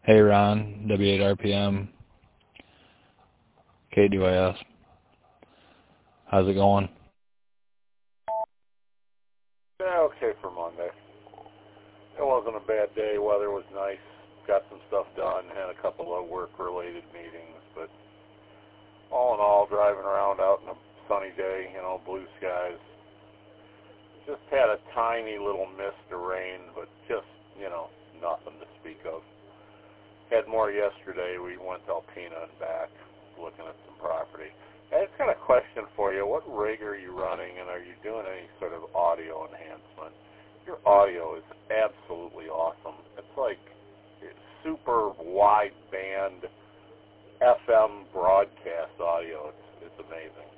Hey Ron, W8RPM, KDYS. How's it going? Yeah, okay for Monday. It wasn't a bad day. Weather was nice. Got some stuff done. Had a couple of work-related meetings. But all in all, driving around out in a sunny day, blue skies. Just had a tiny little mist of rain, but just, nothing to speak of. Had more yesterday. We went to Alpena and back, looking at some property. I just got a question for you. What rig are you running, and are you doing any sort of audio enhancement? Your audio is absolutely awesome. It's like super wide band FM broadcast audio. It's amazing.